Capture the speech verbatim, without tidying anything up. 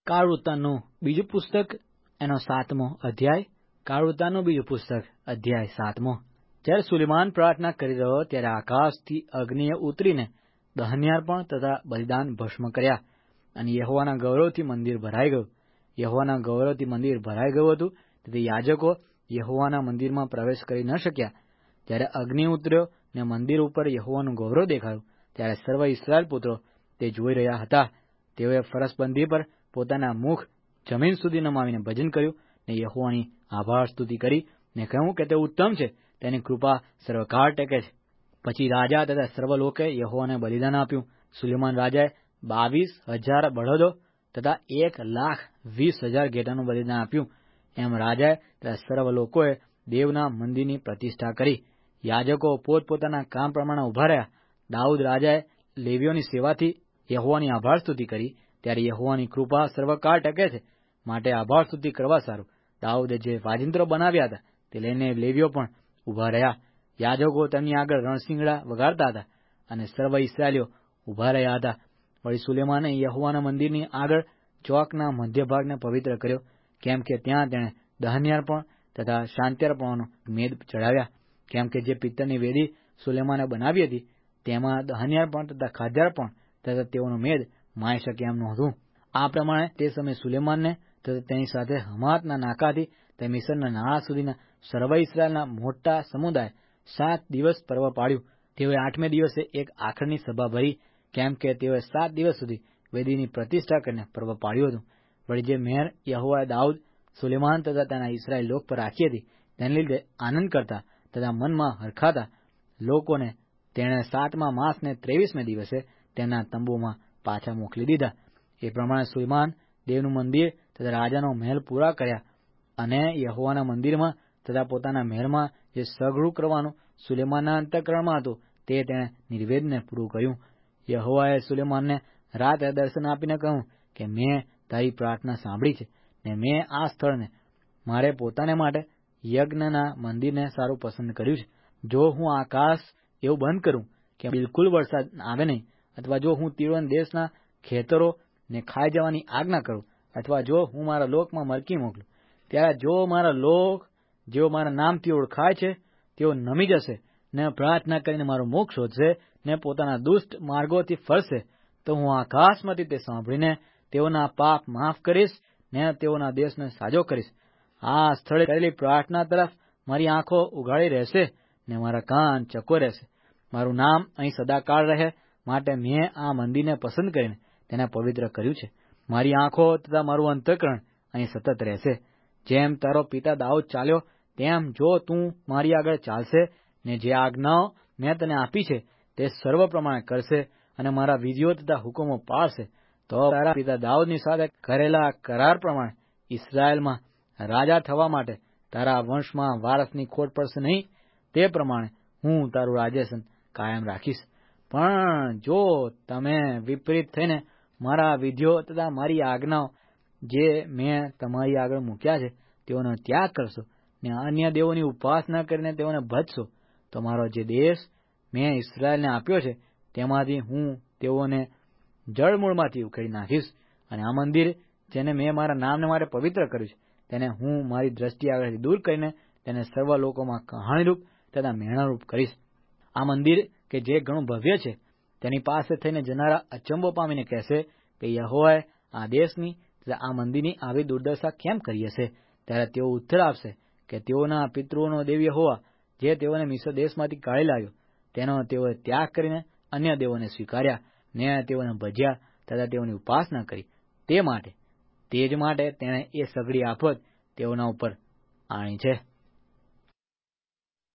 કાળ વૃત્તાંતનું બીજું પુસ્તક એનો સાતમો અધ્યાય. કાળ વૃત્તાંતનું બીજું પુસ્તક અધ્યાય સાતમો. જ્યારે સુલેમાન પ્રાર્થના કરી રહ્યો ત્યારે આકાશથી અગ્નિએ ઉતરીને દહન્યાર્પણ તથા બલિદાન ભસ્મ કર્યા, અને યહોવાના ગૌરવથી મંદિર ભરાઈ ગયું. યહોવાના ગૌરવથી મંદિર ભરાઈ ગયું હતું, તેથી યાજકો યહોવાના મંદિરમાં પ્રવેશ કરી ન શક્યા. જ્યારે અગ્નિ ઉતર્યો ને મંદિર ઉપર યહોવાનું ગૌરવ દેખાયું, ત્યારે સર્વ ઇસ્રાયેલ પુત્રો તે જોઈ રહ્યા હતા. તેઓએ ફરસબંધી પર પોતાના મુખ જમીન સુધી નમાવીને ભજન કર્યું ને યહોવાની આભાર સ્તુતિ કરી ને કહ્યું કે તે ઉત્તમ છે, તેની કૃપા સર્વકાળ ટકે છે. પછી રાજા તથા સર્વ લોકોએ યહોવાને બલિદાન આપ્યું. સુલેમાન રાજાએ બાવીસ હજાર બળદો તથા એક લાખ વીસ હજાર ઘેટાનું બલિદાન આપ્યું. એમ રાજાએ તથા સર્વ લોકોએ દેવના મંદિરની પ્રતિષ્ઠા કરી. યાજકો પોતપોતાના કામ પ્રમાણે ઉભા રહ્યા. દાઉદ રાજાએ લેવીઓની સેવાથી યહોવાની આભાર સ્તુતિ કરી. ત્યારે યહોવાની કૃપા સર્વકાળ ટકે છે, માટે આભાર સ્તુતિ કરવા સારું દાઉદે જે વાજિંત્રો બનાવ્યા હતા તે લઈને લેવીઓ પણ ઉભા રહ્યા. યાજકો તેમની આગળ રણસિંગડા વગાડતા હતા અને સર્વ ઇસ્રાયેલીઓ ઉભા રહ્યા હતા. વળી સુલેમાને યહોવાના મંદિરની આગળ ચોકના મધ્ય ભાગને પવિત્ર કર્યો, કેમ કે ત્યાં તેણે દહન્યાર્પણ તથા શાંત્યાર્પણોનો મેદ ચડાવ્યા. કેમ કે જે પિત્તળની વેદી સુલેમાને બનાવી હતી તેમાં દહન્યાર્પણ તથા ખાદ્યાર્પણ તથા તેઓનો મેદ માય શકે એમ નહોતું. આ પ્રમાણે તે સમયે સુલેમાનને તથા તેની સાથે હમાતના નાકાથી તે મિસરના નાળા સુધીના સર્વ ઇસ્રાયેલના મોટા સમુદાય સાત દિવસ પર્વ પાડ્યું. તેઓએ આઠમે દિવસે એક આખરની સભા ભરી, કેમ કે તેઓએ સાત દિવસ સુધી વેદીની પ્રતિષ્ઠા કરીને પર્વ પાડ્યું હતું. વળી જે મહેર યહોવાએ દાઉદ, સુલેમાન તથા તેના ઇસ્રાયેલ લોક પર રાખી હતી તેને લીધે આનંદ કરતા તથા મનમાં હરખાતા લોકોને તેણે સાતમા માસને ત્રેવીસમે દિવસે તેમના તંબુમાં પાછા મોકલી દીધા. એ પ્રમાણે સુલેમાન દેવનું મંદિર તથા રાજાનો મહેલ પૂરા કર્યા, અને યહોવાના મંદિરમાં તથા પોતાના મહેલમાં જે સઘળું કરવાનું સુલેમાનના અંતઃકરણમાં હતું તે તેણે નિર્વેદને પૂરું કર્યું. યહોવાએ સુલેમાનને રાતે દર્શન આપીને કહ્યું કે મેં તારી પ્રાર્થના સાંભળી છે ને મેં આ સ્થળને મારે પોતાને માટે યજ્ઞના મંદિરને સારું પસંદ કર્યું છે. જો હું આકાશ એવું બંધ કરું કે બિલકુલ વરસાદ આવે નહીં, અથવા જો હું તીરોન દેશના ખેતરો ને ખાઈ જવાની આજ્ઞા કરું, અથવા જો હું મારા લોકમાં મરકી મોકલું, ત્યારે જો મારા લોક જેઓ મારા નામથી ઓળખાય છે તેઓ નમી જશે ને પ્રાર્થના કરીને મારું મુખ શોધશે ને પોતાના દુષ્ટ માર્ગોથી ફરશે, તો હું આકાશમાંથી તે સાંભળીને તેઓના પાપ માફ કરીશ ને તેઓના દેશને સાજો કરીશ. આ સ્થળે કરેલી પ્રાર્થના તરફ મારી આંખો ઉઘાડી રહેશે ને મારા કાન ચકો રહેશે. મારું નામ અહીં સદાકાળ રહે માટે મેં આ મંદિરને પસંદ કરીને તેને પવિત્ર કર્યું છે. મારી આંખો તથા મારું અંતઃકરણ અહીં સતત રહેશે. જેમ તારો પિતા દાઉદ ચાલ્યો તેમ જો તું મારી આગળ ચાલશે ને જે આજ્ઞાઓ મેં તને આપી છે તે સર્વ પ્રમાણે કરશે અને મારા વિધિઓ તથા હુકમો પાળશે, તો તારા પિતા દાઉદની સાથે કરેલા કરાર પ્રમાણે ઇસ્રાયેલમાં રાજા થવા માટે તારા વંશમાં વારસની ખોટ પડશે નહીં. તે પ્રમાણે હું તારું રાજ્યાસન કાયમ રાખીશ. પણ જો તમે વિપરીત થઈને મારા વિધિઓ તથા મારી આજ્ઞાઓ જે મેં તમારી આગળ મૂક્યા છે તેઓનો ત્યાગ કરશો ને અન્ય દેવોની ઉપાસના કરીને તેઓને ભજશો, તો મારો જે દેશ મેં ઇસ્રાયેલને આપ્યો છે તેમાંથી હું તેઓને જળમૂળમાંથી ઉખેડી નાખીશ. અને આ મંદિર જેને મેં મારા નામને માટે પવિત્ર કર્યું છે તેને હું મારી દ્રષ્ટિ આગળથી દૂર કરીને તેને સર્વ લોકોમાં કહાણીરૂપ તથા મેણારૂપ કરીશ. આ મંદિર કે જે ઘણું ભવ્ય છે તેની પાસે થઈને જનારા અચંબો પામીને કહેશે કે યહોવાએ આ દેશની તથા આ મંદિરની આવી દુર્દશા કેમ કરી હશે. ત્યારે તેઓ ઉત્તર આપશે કે તેઓના પિતૃઓનો દેવ યહોવા જે તેઓને મિસ્ર દેશમાંથી કાઢી લાવ્યો તેનો તેઓએ ત્યાગ કરીને અન્ય દેવોને સ્વીકાર્યા ને તેઓને ભજ્યા તથા તેઓની ઉપાસના કરી. તે માટે તે જ માટે તેણે એ સઘળી આફત તેઓના ઉપર આણી છે.